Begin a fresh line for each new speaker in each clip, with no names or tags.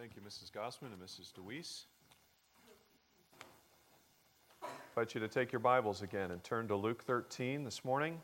Thank you, Mrs. Gossman and Mrs. DeWeese. I invite you to take your Bibles again and turn to Luke 13 this morning.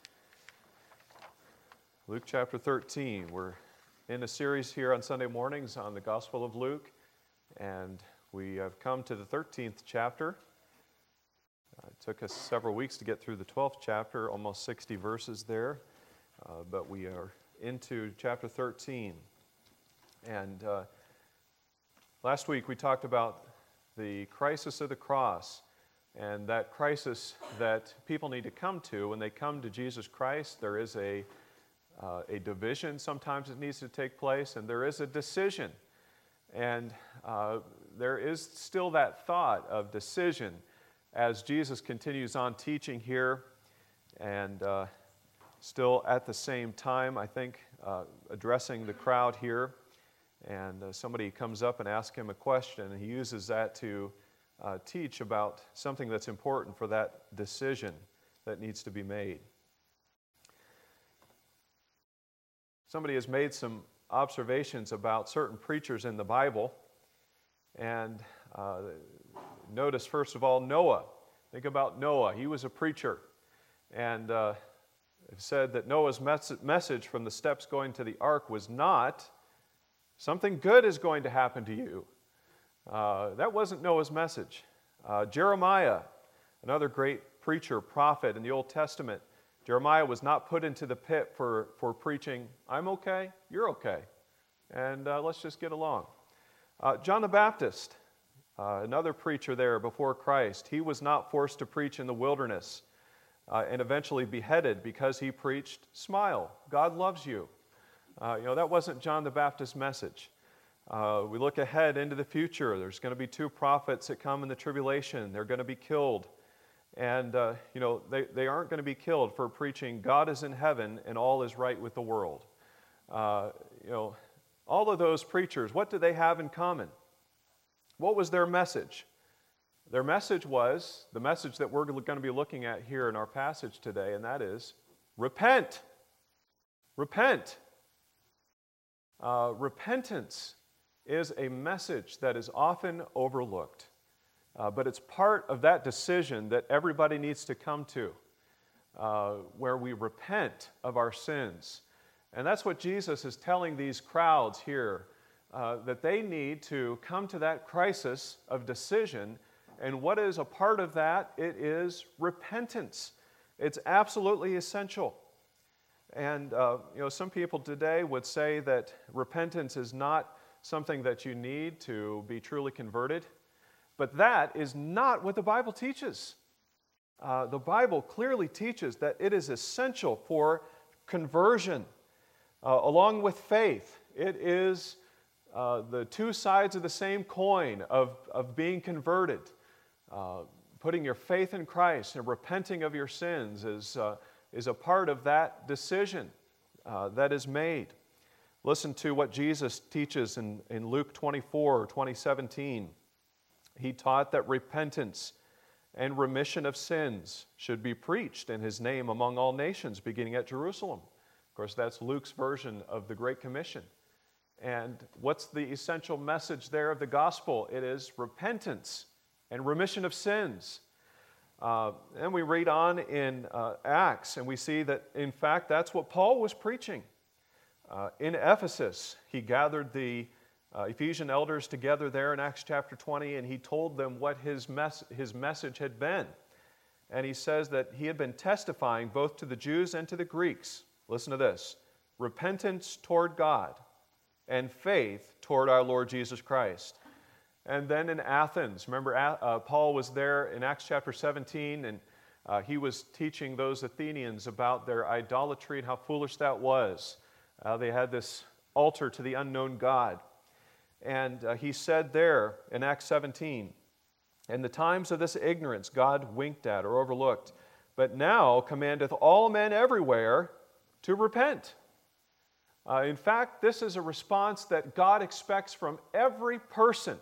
Luke chapter 13. We're in a series here on Sunday mornings on the Gospel of Luke, and we have come to the 13th chapter. It took us several weeks to get through the 12th chapter, almost 60 verses there, but we are into chapter 13. And last week we talked about the crisis of the cross, and that crisis that people need to come to when they come to Jesus Christ. There is a division sometimes that needs to take place, and there is a decision. And there is still that thought of decision as Jesus continues on teaching here, and still at the same time, I think, addressing the crowd here. And somebody comes up and asks him a question, and he uses that to teach about something that's important for that decision that needs to be made. Somebody has made some observations about certain preachers in the Bible, and notice, first of all, Noah. Think about Noah. He was a preacher, and it said that Noah's message from the steps going to the ark was not, something good is going to happen to you. That wasn't Noah's message. Jeremiah, another great preacher, prophet in the Old Testament, Jeremiah was not put into the pit for preaching, I'm okay, you're okay, and let's just get along. John the Baptist, another preacher there before Christ, he was not forced to preach in the wilderness and eventually beheaded because he preached, smile, God loves you. That wasn't John the Baptist's message. We look ahead into the future. There's going to be two prophets that come in the tribulation. They're going to be killed. And, they aren't going to be killed for preaching God is in heaven and all is right with the world. All of those preachers, what do they have in common? What was their message? Their message was the message that we're going to be looking at here in our passage today, and that is, repent. Repent. Repentance is a message that is often overlooked, but it's part of that decision that everybody needs to come to, where we repent of our sins. And that's what Jesus is telling these crowds here, that they need to come to that crisis of decision. And what is a part of that? It is repentance. It's absolutely essential. And, some people today would say that repentance is not something that you need to be truly converted. But that is not what the Bible teaches. The Bible clearly teaches that it is essential for conversion. Along with faith, it is the two sides of the same coin of being converted. Putting your faith in Christ and repenting of your sins is a part of that decision that is made. Listen to what Jesus teaches in Luke 24, 2017. He taught that repentance and remission of sins should be preached in His name among all nations, beginning at Jerusalem. Of course, that's Luke's version of the Great Commission. And what's the essential message there of the gospel? It is repentance and remission of sins. And we read on in Acts, and we see that, in fact, that's what Paul was preaching. In Ephesus, he gathered the Ephesian elders together there in Acts chapter 20, and he told them what his message had been. And he says that he had been testifying both to the Jews and to the Greeks. Listen to this: repentance toward God and faith toward our Lord Jesus Christ. And then in Athens, remember Paul was there in Acts chapter 17, and he was teaching those Athenians about their idolatry and how foolish that was. They had this altar to the unknown God. And he said there in Acts 17, in the times of this ignorance God winked at or overlooked, but now commandeth all men everywhere to repent. In fact, this is a response that God expects from every person.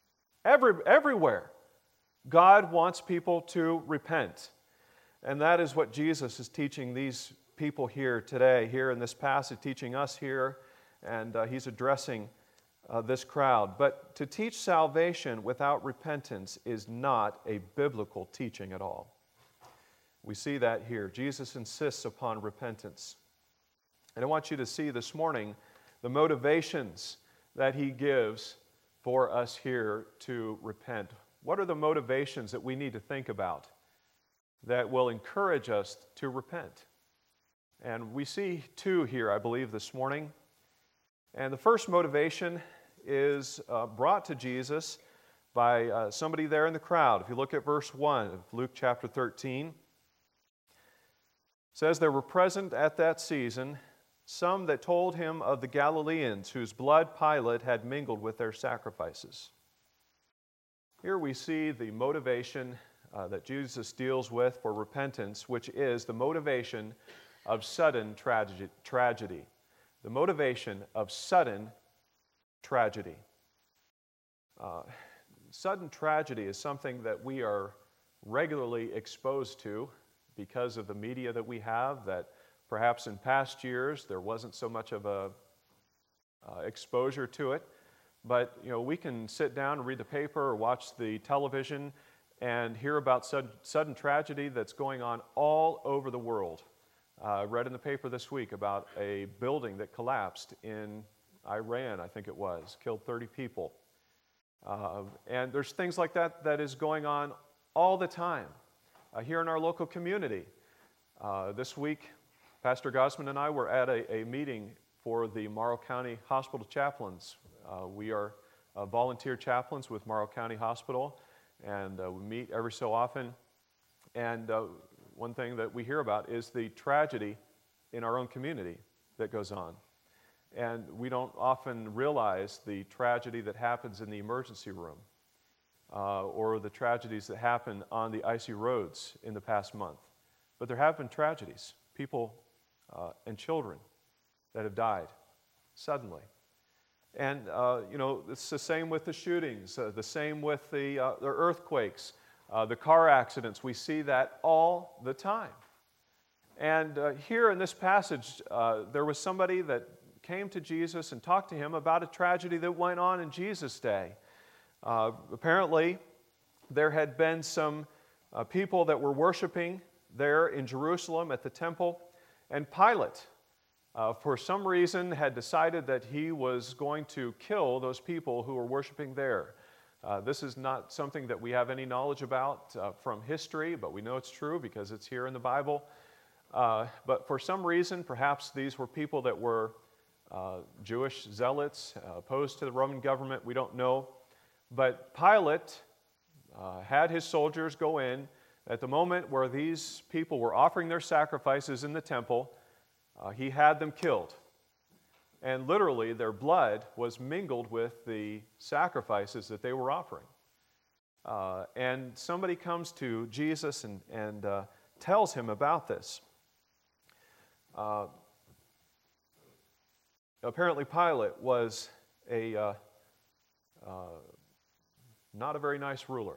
Everywhere. God wants people to repent. And that is what Jesus is teaching these people here today, here in this passage, teaching us here. And he's addressing this crowd. But to teach salvation without repentance is not a biblical teaching at all. We see that here. Jesus insists upon repentance. And I want you to see this morning the motivations that he gives for us here to repent. What are the motivations that we need to think about that will encourage us to repent? And we see two here, I believe, this morning. And the first motivation is brought to Jesus by somebody there in the crowd. If you look at verse 1 of Luke chapter 13, it says, "There were present at that season some that told him of the Galileans, whose blood Pilate had mingled with their sacrifices." Here we see the motivation that Jesus deals with for repentance, which is the motivation of sudden tragedy. The motivation of sudden tragedy. Sudden tragedy is something that we are regularly exposed to because of the media that we have, that perhaps in past years there wasn't so much of a exposure to it. But we can sit down and read the paper or watch the television and hear about sudden tragedy that's going on all over the world. I read in the paper this week about a building that collapsed in Iran, I think it was, killed 30 people. And there's things like that that is going on all the time here in our local community. This week, Pastor Gosman and I were at a meeting for the Morrow County Hospital chaplains. We are volunteer chaplains with Morrow County Hospital, and we meet every so often. And one thing that we hear about is the tragedy in our own community that goes on. And we don't often realize the tragedy that happens in the emergency room or the tragedies that happen on the icy roads in the past month. But there have been tragedies, people and children that have died suddenly. And, it's the same with the shootings, the same with the earthquakes, the car accidents. We see that all the time. And here in this passage, there was somebody that came to Jesus and talked to him about a tragedy that went on in Jesus' day. Apparently, there had been some people that were worshiping there in Jerusalem at the temple, and Pilate, for some reason, had decided that he was going to kill those people who were worshiping there. This is not something that we have any knowledge about from history, but we know it's true because it's here in the Bible. But for some reason, perhaps these were people that were Jewish zealots, opposed to the Roman government, we don't know. But Pilate had his soldiers go in at the moment where these people were offering their sacrifices in the temple. He had them killed. And literally, their blood was mingled with the sacrifices that they were offering. And somebody comes to Jesus and tells him about this. Apparently, Pilate was not a very nice ruler.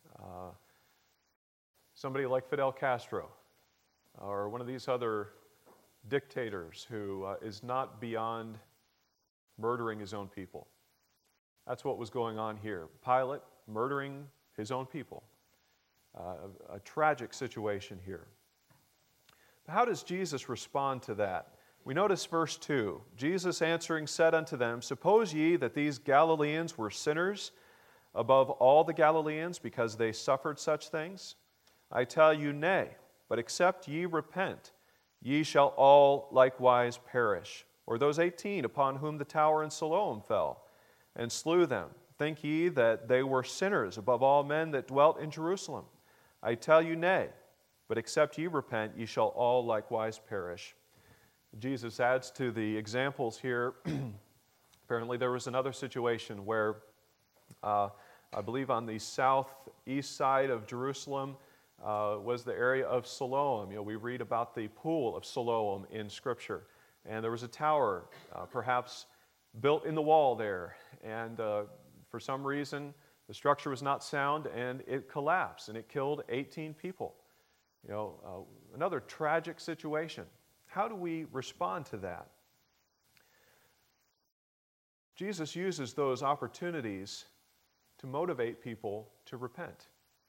Somebody like Fidel Castro or one of these other dictators who is not beyond murdering his own people. That's what was going on here. Pilate murdering his own people. A tragic situation here. But how does Jesus respond to that? We notice verse 2. Jesus answering said unto them, Suppose ye that these Galileans were sinners above all the Galileans because they suffered such things? I tell you, nay, but except ye repent, ye shall all likewise perish. Or those 18 upon whom the tower in Siloam fell, and slew them. Think ye that they were sinners above all men that dwelt in Jerusalem? I tell you, nay, but except ye repent, ye shall all likewise perish. Jesus adds to the examples here. Apparently there was another situation where, I believe on the southeast side of Jerusalem, was the area of Siloam. We read about the pool of Siloam in Scripture. And there was a tower, perhaps built in the wall there. And for some reason, the structure was not sound, and it collapsed, and it killed 18 people. Another tragic situation. How do we respond to that? Jesus uses those opportunities to motivate people to repent.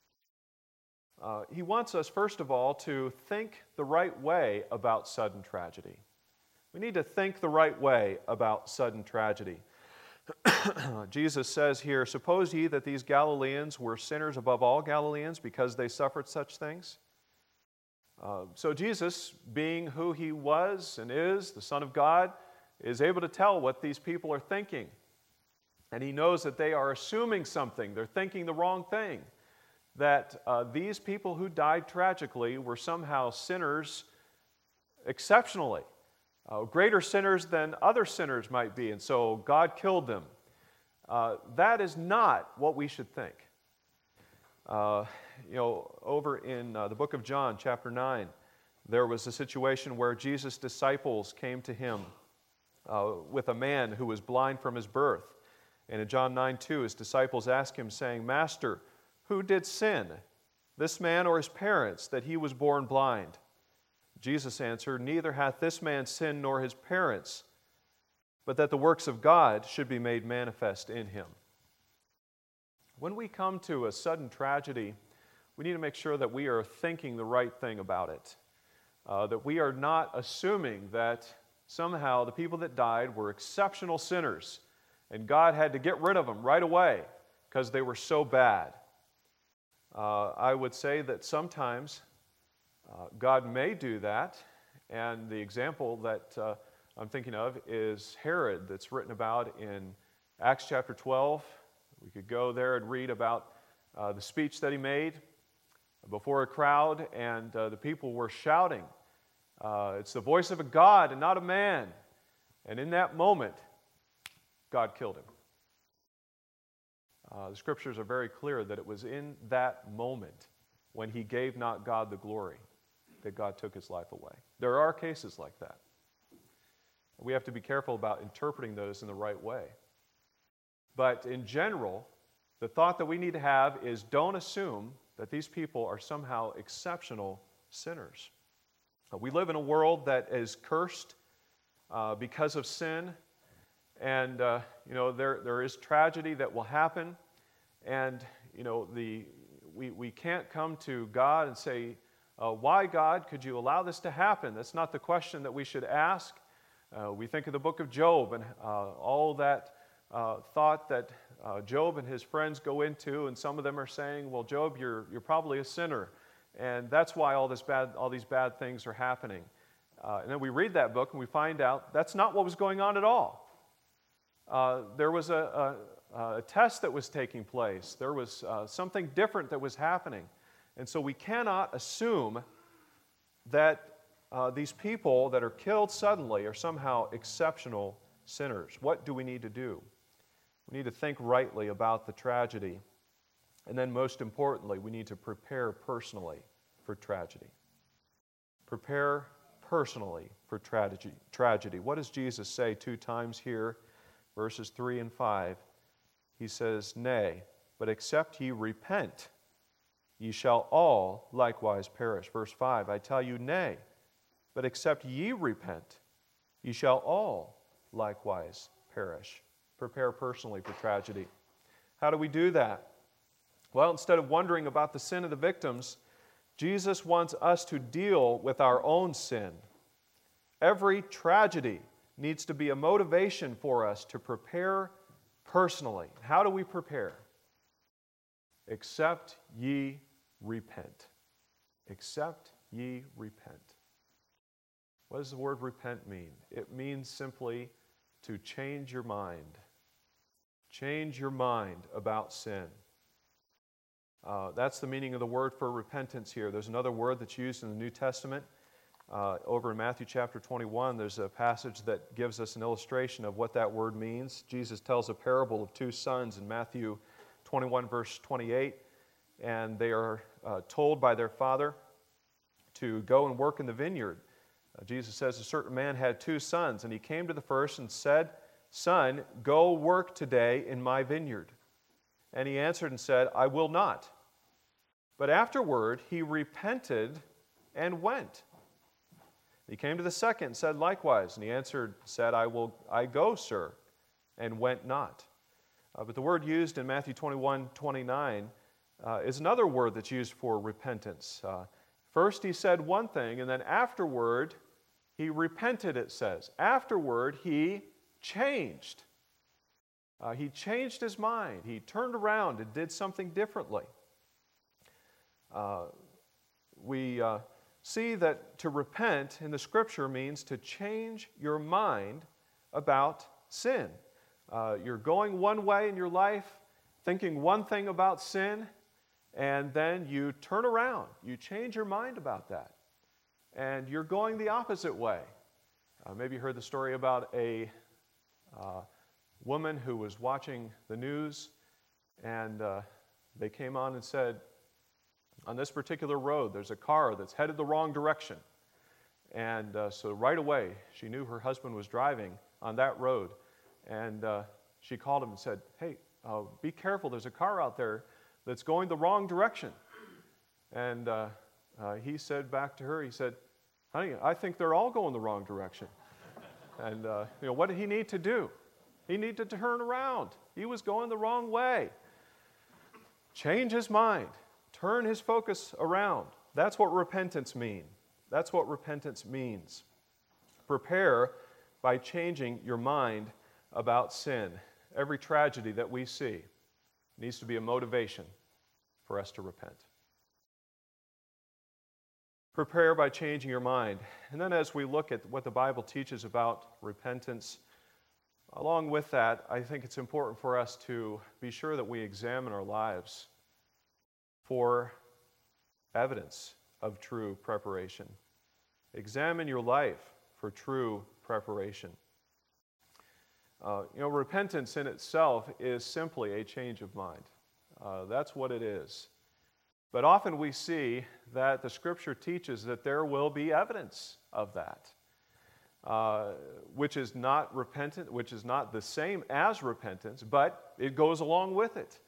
He wants us, first of all, to think the right way about sudden tragedy. We need to think the right way about sudden tragedy. Jesus says here, "Suppose ye that these Galileans were sinners above all Galileans because they suffered such things?" So Jesus, being who he was and is, the Son of God, is able to tell what these people are thinking. And he knows that they are assuming something. They're thinking the wrong thing. That these people who died tragically were somehow sinners exceptionally. Greater sinners than other sinners might be, and so God killed them. That is not what we should think. Over in the book of John, chapter 9, there was a situation where Jesus' disciples came to him with a man who was blind from his birth. And in John 9:2, his disciples asked him, saying, "Master, who did sin, this man or his parents, that he was born blind?" Jesus answered, "Neither hath this man sinned nor his parents, but that the works of God should be made manifest in him." When we come to a sudden tragedy, we need to make sure that we are thinking the right thing about it. That we are not assuming that somehow the people that died were exceptional sinners and God had to get rid of them right away because they were so bad. I would say that sometimes God may do that, and the example that I'm thinking of is Herod, that's written about in Acts chapter 12. We could go there and read about the speech that he made before a crowd, and the people were shouting, "It's the voice of a God and not a man." And in that moment, God killed him. The scriptures are very clear that it was in that moment, when he gave not God the glory, that God took his life away. There are cases like that. We have to be careful about interpreting those in the right way. But in general, the thought that we need to have is don't assume that these people are somehow exceptional sinners. We live in a world that is cursed because of sin, and there is tragedy that will happen, and we can't come to God and say, "Why, God, could you allow this to happen?" That's not the question that we should ask. We think of the book of Job and all that thought that Job and his friends go into, and some of them are saying, "Well, Job, you're probably a sinner, and that's why all these bad things are happening." And then we read that book and we find out that's not what was going on at all. There was a test that was taking place. There was something different that was happening. And so we cannot assume that these people that are killed suddenly are somehow exceptional sinners. What do we need to do? We need to think rightly about the tragedy. And then most importantly, we need to prepare personally for tragedy. Prepare personally for tragedy. What does Jesus say 2 times here? Verses 3 and 5. He says, "Nay, but except ye repent, ye shall all likewise perish." Verse 5, "I tell you, nay, but except ye repent, ye shall all likewise perish." Prepare personally for tragedy. How do we do that? Well, instead of wondering about the sin of the victims, Jesus wants us to deal with our own sin. Every tragedy needs to be a motivation for us to prepare personally. How do we prepare? Except ye repent. Except ye repent. What does the word repent mean? It means simply to change your mind. Change your mind about sin. That's the meaning of the word for repentance here. There's another word that's used in the New Testament. Over in Matthew chapter 21, there's a passage that gives us an illustration of what that word means. Jesus tells a parable of 2 sons in Matthew 21, verse 28, and they are told by their father to go and work in the vineyard. Jesus says a certain man had 2 sons, and he came to the first and said, "Son, go work today in my vineyard." And he answered and said, "I will not." But afterward he repented and went. He came to the second and said likewise, and he answered and said, I go, sir." and went not. But the word used in Matthew 21:29 is another word that's used for repentance. First he said one thing, and then afterward he repented, it says. Afterward he changed. He changed his mind. He turned around and did something differently. We see that to repent in the Scripture means to change your mind about sin. You're going one way in your life, thinking one thing about sin, and then you turn around. You change your mind about that. And you're going the opposite way. Maybe you heard the story about a woman who was watching the news, and they came on and said, on this particular road, there's a car that's headed the wrong direction. And so right away, she knew her husband was driving on that road. And she called him and said, hey, be careful, there's a car out there that's going the wrong direction. And he said back to her, he said, honey, I think they're all going the wrong direction. And what did he need to do? He needed to turn around. He was going the wrong way. Change his mind. Turn his focus around. That's what repentance means. That's what repentance means. Prepare by changing your mind about sin. Every tragedy that we see needs to be a motivation for us to repent. Prepare by changing your mind. And then as we look at what the Bible teaches about repentance, along with that, I think it's important for us to be sure that we examine our lives for evidence of true preparation. Examine your life for true preparation. Repentance in itself is simply a change of mind. That's what it is. But often we see that the Scripture teaches that there will be evidence of that, which is not repentant, which is not the same as repentance, but it goes along with it.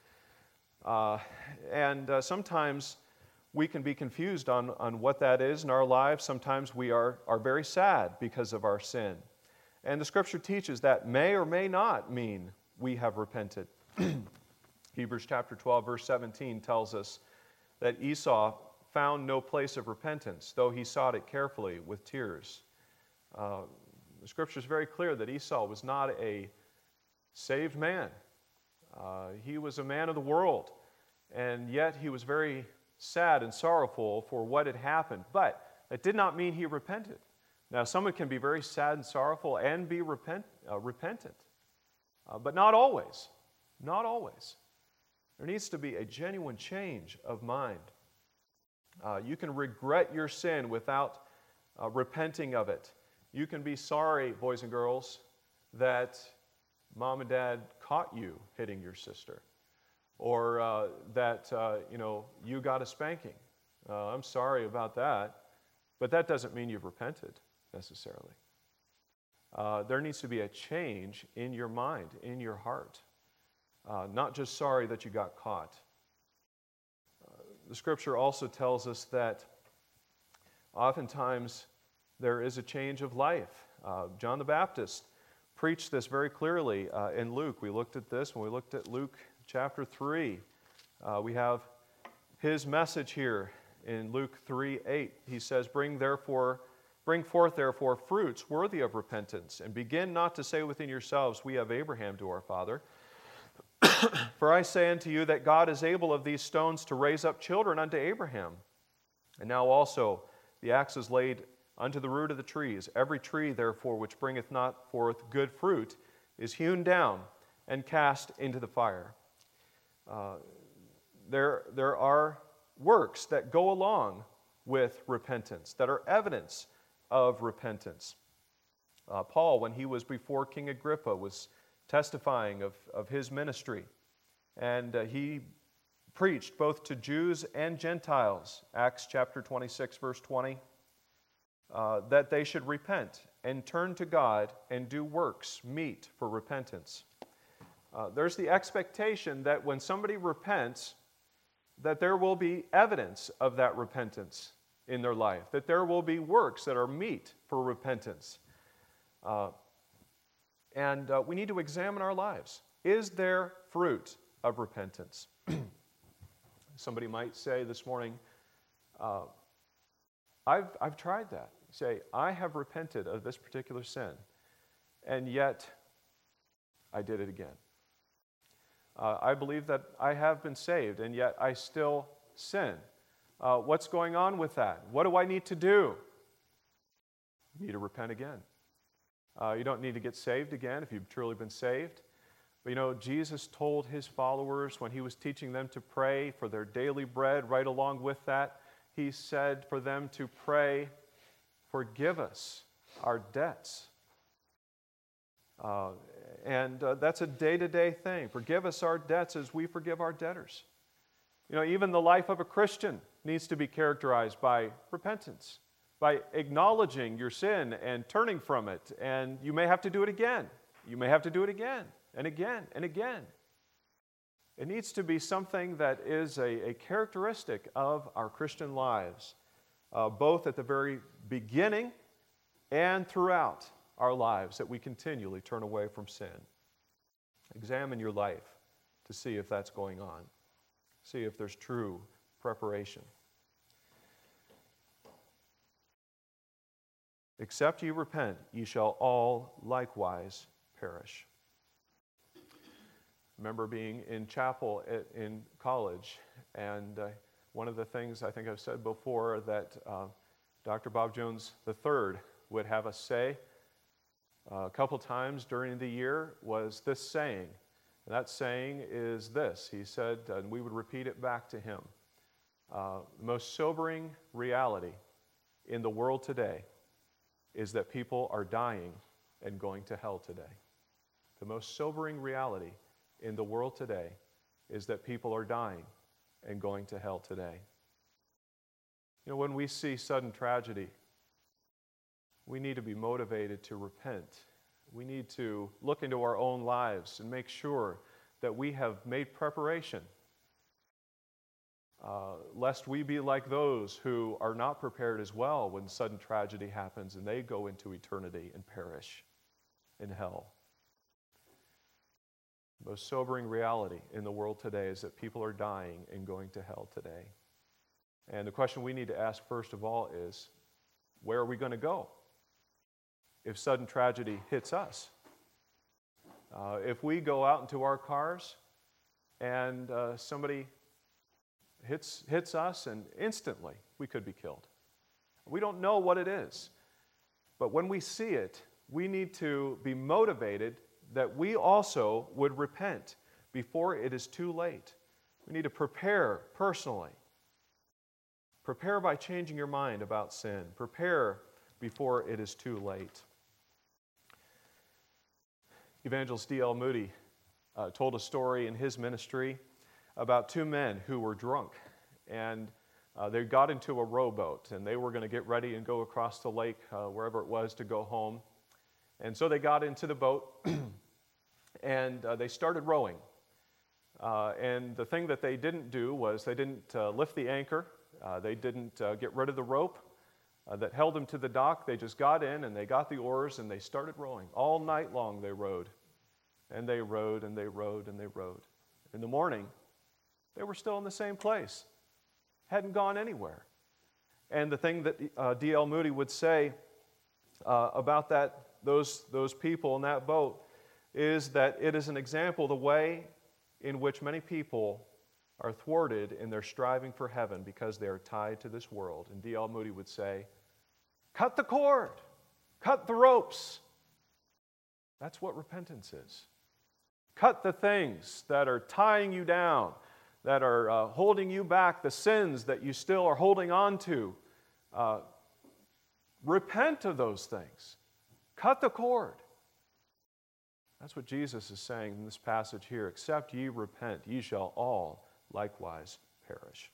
And sometimes we can be confused on what that is in our lives. Sometimes we are very sad because of our sin. And the Scripture teaches that may or may not mean we have repented. Hebrews chapter 12, verse 17 tells us that Esau found no place of repentance, though he sought it carefully with tears. The Scripture is very clear that Esau was not a saved man. He was a man of the world, and yet he was very sad and sorrowful for what had happened. But it did not mean he repented. Now, someone can be very sad and sorrowful and be repentant, but not always. Not always. There needs to be a genuine change of mind. You can regret your sin without repenting of it. You can be sorry, boys and girls, that Mom and Dad caught you hitting your sister, or that you got a spanking. I'm sorry about that, but that doesn't mean you've repented necessarily. There needs to be a change in your mind, in your heart. Not just sorry that you got caught. The Scripture also tells us that oftentimes there is a change of life. John the Baptist preached this very clearly in Luke. We looked at this when we looked at Luke chapter 3. We have his message here in Luke 3:8. He says, Bring forth therefore fruits worthy of repentance, and begin not to say within yourselves, We have Abraham to our father. For I say unto you that God is able of these stones to raise up children unto Abraham. And now also the axe is laid unto the root of the trees. Every tree, therefore, which bringeth not forth good fruit is hewn down and cast into the fire. There are works that go along with repentance, that are evidence of repentance. Paul, when he was before King Agrippa, was testifying of his ministry, and he preached both to Jews and Gentiles, Acts chapter 26, verse 20, that they should repent and turn to God and do works meet for repentance. There's the expectation that when somebody repents, that there will be evidence of that repentance in their life, that there will be works that are meet for repentance. And we need to examine our lives. Is there fruit of repentance? Somebody might say this morning, I've tried that. Say, I have repented of this particular sin, and yet I did it again. I believe that I have been saved, and yet I still sin. What's going on with that? What do I need to do? You need to repent again. You don't need to get saved again if you've truly been saved. But you know, Jesus told his followers when he was teaching them to pray for their daily bread, right along with that, he said for them to pray, forgive us our debts. And that's a day-to-day thing. Forgive us our debts as we forgive our debtors. You know, even the life of a Christian needs to be characterized by repentance, by acknowledging your sin and turning from it. And you may have to do it again. You may have to do it again and again and again. It needs to be something that is a characteristic of our Christian lives, both at the very beginning and throughout our lives, that we continually turn away from sin. Examine your life to see if that's going on. See if there's true preparation. Except ye repent, ye shall all likewise perish. I remember being in chapel in college, and one of the things I think I've said before that Dr. Bob Jones III would have us say a couple times during the year was this saying. And that saying is this. He said, and we would repeat it back to him, the most sobering reality in the world today is that people are dying and going to hell today. The most sobering reality in the world today is that people are dying and going to hell today. You know, when we see sudden tragedy, we need to be motivated to repent. We need to look into our own lives and make sure that we have made preparation, lest we be like those who are not prepared as well when sudden tragedy happens and they go into eternity and perish in hell. The most sobering reality in the world today is that people are dying and going to hell today. And the question we need to ask first of all is, where are we going to go if sudden tragedy hits us? If we go out into our cars and somebody hits us and instantly we could be killed. We don't know what it is. But when we see it, we need to be motivated that we also would repent before it is too late. We need to prepare personally. Prepare by changing your mind about sin. Prepare before it is too late. Evangelist D.L. Moody told a story in his ministry about two men who were drunk. And they got into a rowboat, and they were going to get ready and go across the lake, wherever it was, to go home. And so they got into the boat, and they started rowing. And the thing that they didn't do was they didn't lift the anchor. They didn't get rid of the rope that held them to the dock. They just got in, and they got the oars, and they started rowing. All night long they rowed. And they rowed, and they rowed, and they rowed. In the morning, they were still in the same place. Hadn't gone anywhere. And the thing that D.L. Moody would say about those people in that boat is that it is an example of the way in which many people are thwarted in their striving for heaven because they are tied to this world. And D.L. Moody would say, cut the cord, cut the ropes. That's what repentance is. Cut the things that are tying you down, that are holding you back, the sins that you still are holding on to. Repent of those things. Cut the cord. That's what Jesus is saying in this passage here. Except ye repent, ye shall all likewise perish.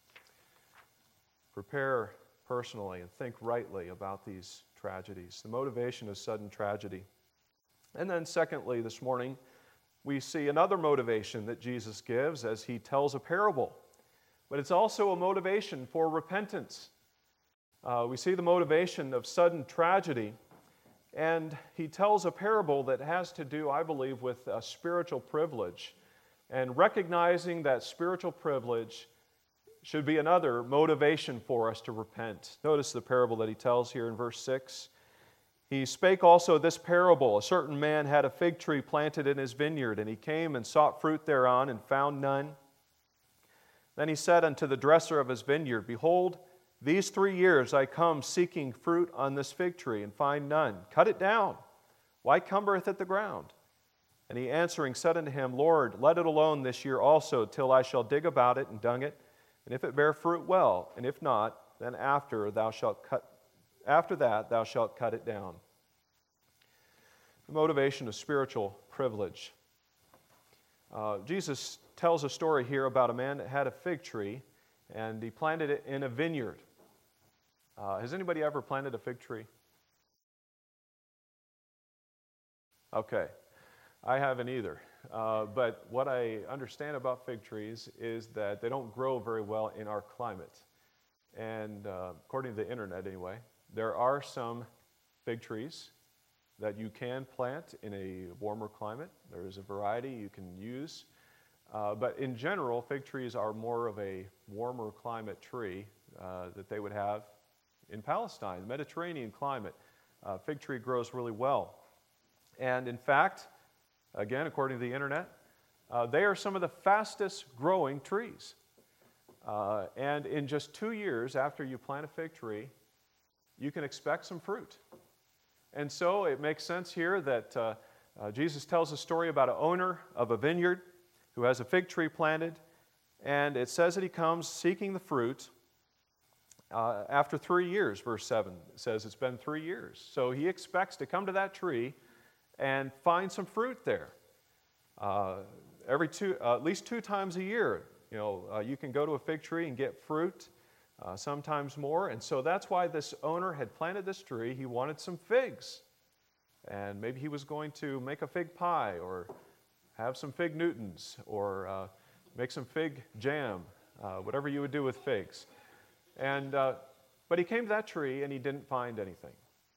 Prepare personally and think rightly about these tragedies, the motivation of sudden tragedy. And then secondly, this morning, we see another motivation that Jesus gives as he tells a parable. But it's also a motivation for repentance. We see the motivation of sudden tragedy, And he tells a parable that has to do, I believe, with spiritual privilege. And recognizing that spiritual privilege should be another motivation for us to repent. Notice the parable that he tells here in verse 6. He spake also this parable. A certain man had a fig tree planted in his vineyard, and he came and sought fruit thereon, and found none. Then he said unto the dresser of his vineyard, Behold, these 3 years I come seeking fruit on this fig tree, and find none. Cut it down. Why cumbereth it the ground? And he answering said unto him, Lord, let it alone this year also, till I shall dig about it and dung it. And if it bear fruit, well, and if not, then after that thou shalt cut it down. The motivation of spiritual privilege. Jesus tells a story here about a man that had a fig tree, and he planted it in a vineyard. Has anybody ever planted a fig tree? Okay, I haven't either. But what I understand about fig trees is that they don't grow very well in our climate. And according to the internet anyway, there are some fig trees that you can plant in a warmer climate. There is a variety you can use. But in general, fig trees are more of a warmer climate tree that they would have in Palestine, Mediterranean climate. Fig tree grows really well. And in fact, again, according to the internet, they are some of the fastest growing trees. And in just 2 years after you plant a fig tree, you can expect some fruit. And so it makes sense here that Jesus tells a story about an owner of a vineyard who has a fig tree planted, and it says that he comes seeking the fruit after 3 years, verse 7. It says it's been 3 years. So he expects to come to that tree and find some fruit there. At least 2 times a year, you can go to a fig tree and get fruit, sometimes more. And so that's why this owner had planted this tree. He wanted some figs. And maybe he was going to make a fig pie, or have some fig Newtons, or make some fig jam, whatever you would do with figs. And but he came to that tree and he didn't find anything.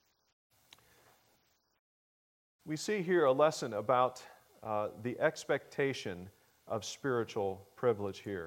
We see here a lesson about the expectation of spiritual privilege here.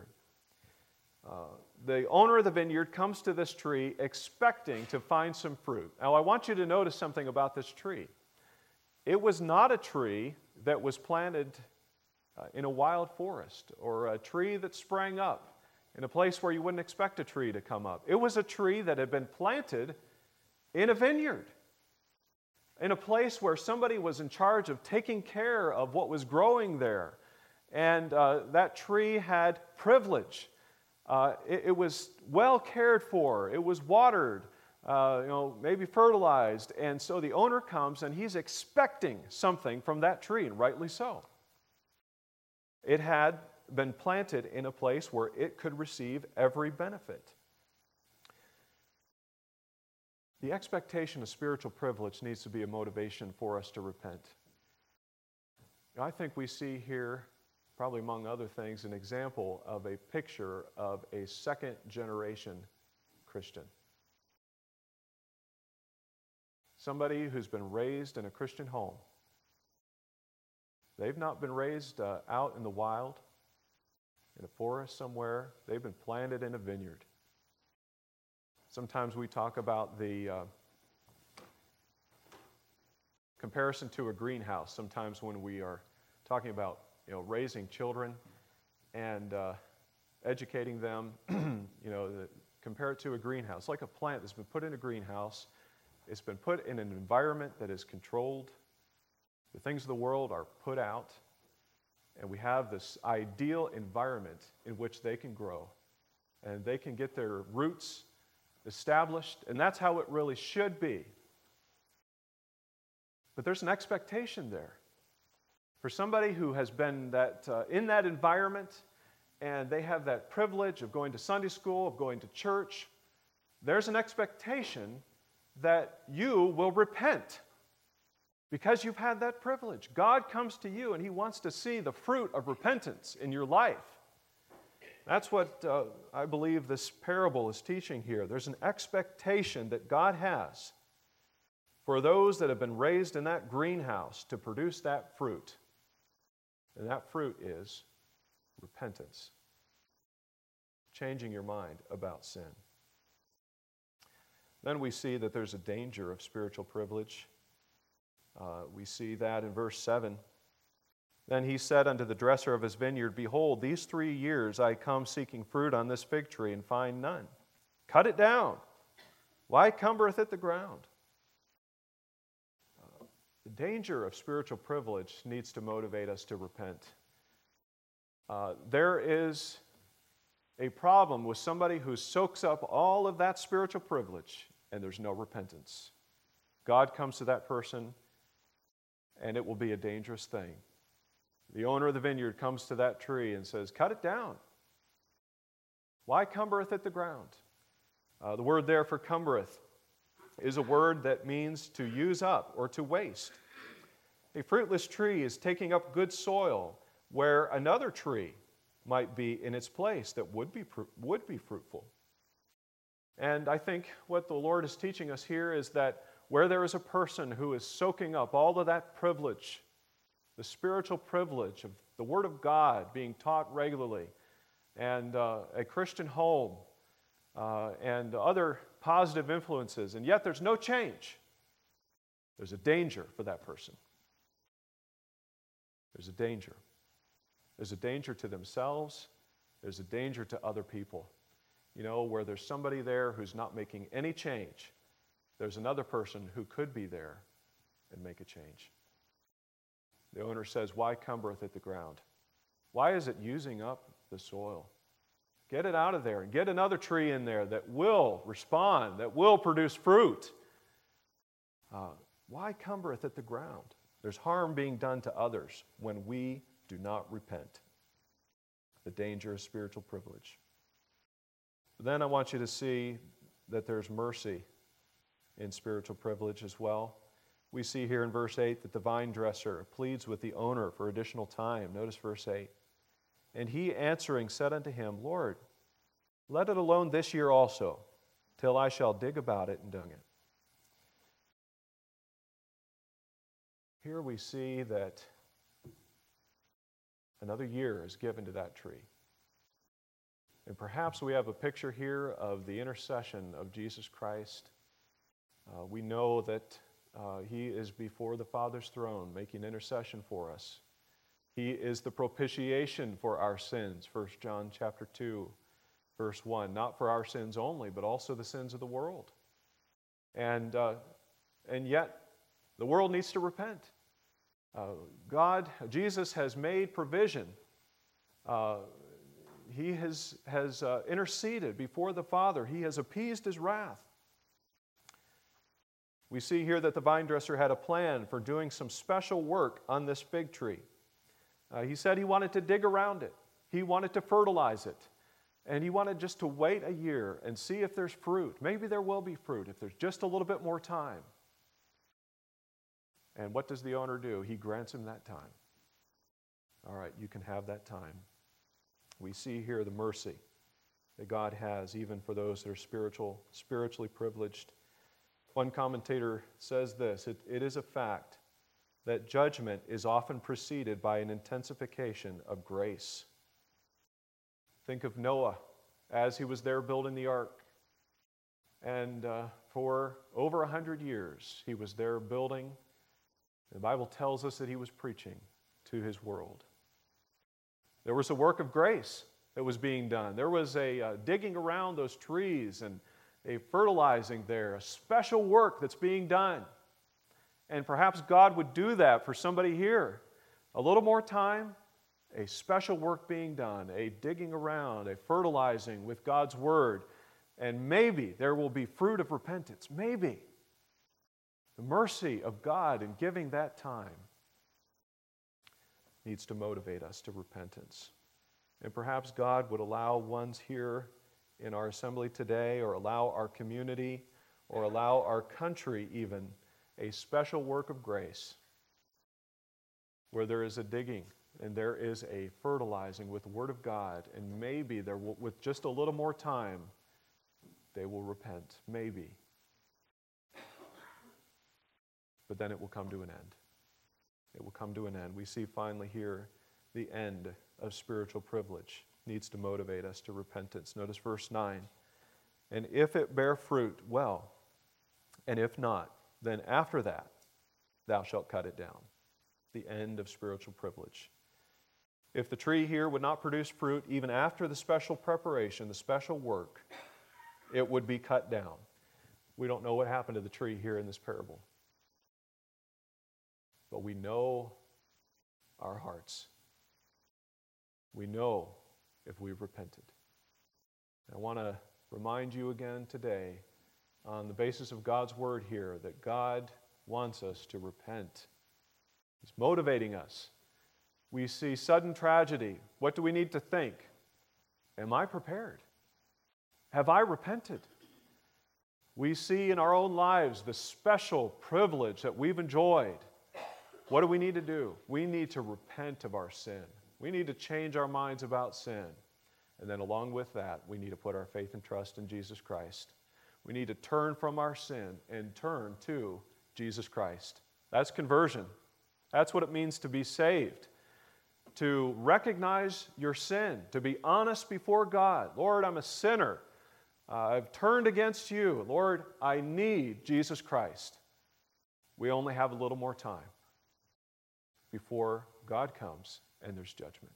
The owner of the vineyard comes to this tree expecting to find some fruit. Now, I want you to notice something about this tree. It was not a tree that was planted in a wild forest, or a tree that sprang up in a place where you wouldn't expect a tree to come up. It was a tree that had been planted in a vineyard, in a place where somebody was in charge of taking care of what was growing there. And that tree had privilege. It was well cared for. It was watered, maybe fertilized. And so the owner comes and he's expecting something from that tree, and rightly so. It had been planted in a place where it could receive every benefit. The expectation of spiritual privilege needs to be a motivation for us to repent. I think we see here, probably among other things, an example of a picture of a second-generation Christian. Somebody who's been raised in a Christian home. They've not been raised out in the wild, in a forest somewhere. They've been planted in a vineyard. Sometimes we talk about the comparison to a greenhouse. Sometimes when we are talking about raising children and educating them, compare it to a greenhouse. Like a plant that's been put in a greenhouse. It's been put in an environment that is controlled. The things of the world are put out, and we have this ideal environment in which they can grow, and they can get their roots established, and that's how it really should be. But there's an expectation there. For somebody who has been in that environment, and they have that privilege of going to Sunday school, of going to church, there's an expectation that you will repent because you've had that privilege. God comes to you and He wants to see the fruit of repentance in your life. That's what I believe this parable is teaching here. There's an expectation that God has for those that have been raised in that greenhouse to produce that fruit. And that fruit is repentance. Changing your mind about sin. Then we see that there's a danger of spiritual privilege. We see that in verse 7. Then he said unto the dresser of his vineyard, Behold, these 3 years I come seeking fruit on this fig tree, and find none. Cut it down. Why cumbereth it the ground? The danger of spiritual privilege needs to motivate us to repent. There is a problem with somebody who soaks up all of that spiritual privilege and there's no repentance. God comes to that person and it will be a dangerous thing. The owner of the vineyard comes to that tree and says, Cut it down. Why cumbereth it the ground? The word there for cumbereth is a word that means to use up or to waste. A fruitless tree is taking up good soil where another tree might be in its place that would be fruitful. And I think what the Lord is teaching us here is that where there is a person who is soaking up all of that privilege, the spiritual privilege of the Word of God being taught regularly, and a Christian home, and other positive influences, and yet there's no change, there's a danger for that person. There's a danger. There's a danger to themselves. There's a danger to other people. You know, where there's somebody there who's not making any change, there's another person who could be there and make a change. The owner says, Why cumbereth it the ground? Why is it using up the soil? Get it out of there and get another tree in there that will respond, that will produce fruit. Why cumbereth it the ground? There's harm being done to others when we do not repent. The danger of spiritual privilege. Then I want you to see that there's mercy in spiritual privilege as well. We see here in verse 8 that the vine dresser pleads with the owner for additional time. Notice verse 8. And he answering said unto him, Lord, let it alone this year also, till I shall dig about it and dung it. Here we see that another year is given to that tree. And perhaps we have a picture here of the intercession of Jesus Christ. We know that He is before the Father's throne making intercession for us. He is the propitiation for our sins, 1 John chapter 2, verse 1. Not for our sins only, but also the sins of the world. And yet, the world needs to repent. Jesus has made provision. He has interceded before the Father. He has appeased His wrath. We see here that the vine dresser had a plan for doing some special work on this fig tree. He said he wanted to dig around it. He wanted to fertilize it. And he wanted just to wait a year and see if there's fruit. Maybe there will be fruit if there's just a little bit more time. And what does the owner do? He grants him that time. All right, you can have that time. We see here the mercy that God has even for those that are spiritually privileged. One commentator says this, it is a fact that judgment is often preceded by an intensification of grace. Think of Noah as he was there building the ark. And for over 100 years, he was there building. The Bible tells us that he was preaching to his world. There was a work of grace that was being done. There was a digging around those trees and a fertilizing there, a special work that's being done. And perhaps God would do that for somebody here. A little more time, a special work being done, a digging around, a fertilizing with God's Word, and maybe there will be fruit of repentance. Maybe. The mercy of God in giving that time needs to motivate us to repentance. And perhaps God would allow ones here in our assembly today, or allow our community, or allow our country even, a special work of grace where there is a digging and there is a fertilizing with the Word of God, and maybe there will, with just a little more time, they will repent. Maybe. but then it will come to an end. It will come to an end. We see finally here the end of spiritual privilege needs to motivate us to repentance. Notice verse 9. And if it bear fruit, well, and if not, then after that thou shalt cut it down. The end of spiritual privilege. If the tree here would not produce fruit, even after the special preparation, the special work, it would be cut down. We don't know what happened to the tree here in this parable. But we know our hearts. We know if we've repented. I want to remind you again today, on the basis of God's word here, that God wants us to repent. He's motivating us. We see sudden tragedy. What do we need to think? Am I prepared? Have I repented? We see in our own lives the special privilege that we've enjoyed. What do we need to do? We need to repent of our sin. We need to change our minds about sin. And then along with that, we need to put our faith and trust in Jesus Christ. We need to turn from our sin and turn to Jesus Christ. That's conversion. That's what it means to be saved. To recognize your sin, to be honest before God. Lord, I'm a sinner. I've turned against you. Lord, I need Jesus Christ. We only have a little more time before God comes and there's judgment.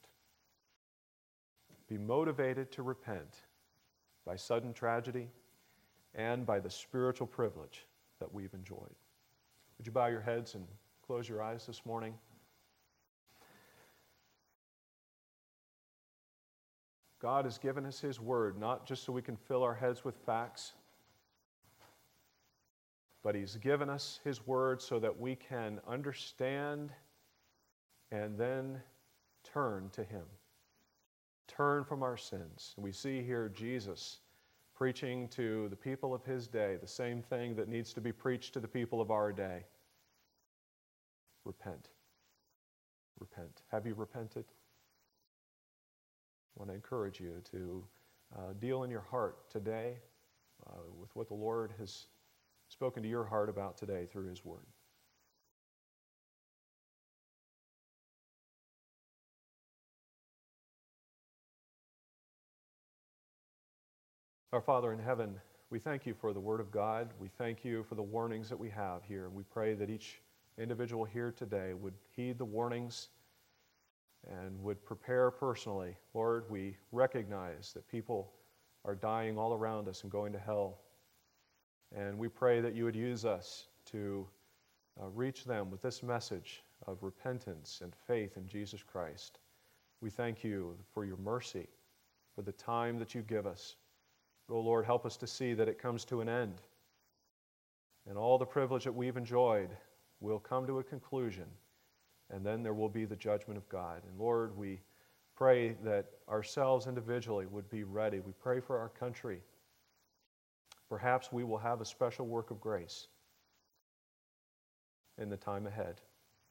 Be motivated to repent by sudden tragedy and by the spiritual privilege that we've enjoyed. Would you bow your heads and close your eyes this morning? God has given us His Word, not just so we can fill our heads with facts, but He's given us His Word so that we can understand and then turn to Him. Turn from our sins. We see here Jesus preaching to the people of His day the same thing that needs to be preached to the people of our day. Repent. Repent. Have you repented? I want to encourage you to deal in your heart today with what the Lord has spoken to your heart about today through His Word. Our Father in heaven, we thank you for the Word of God. We thank you for the warnings that we have here. We pray that each individual here today would heed the warnings and would prepare personally. Lord, we recognize that people are dying all around us and going to hell. And we pray that you would use us to reach them with this message of repentance and faith in Jesus Christ. We thank you for your mercy, for the time that you give us. Oh Lord, help us to see that it comes to an end. And all the privilege that we've enjoyed will come to a conclusion. And then there will be the judgment of God. And Lord, we pray that ourselves individually would be ready. We pray for our country. Perhaps we will have a special work of grace in the time ahead.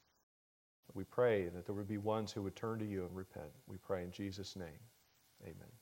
We pray that there would be ones who would turn to you and repent. We pray in Jesus' name. Amen.